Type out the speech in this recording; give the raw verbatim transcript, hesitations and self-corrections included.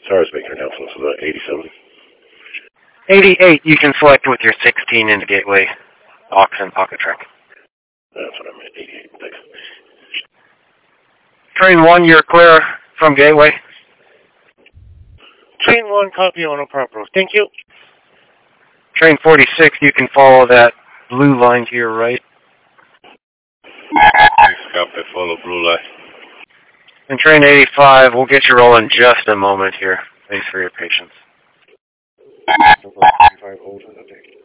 Sorry, speaking announcements of the eighty-seven. eighty-eight, you can select with your sixteen into Gateway, aux and pocket track. That's what I meant, eighty-eight, thanks. Train one, you're clear from Gateway. Train one, copy on a proper. Thank you. Train forty-six, you can follow that blue line to your right. Thanks, copy, follow blue line. And train eighty-five, we'll get you rolling just a moment here. Thanks for your patience. eighty-five, hold, okay.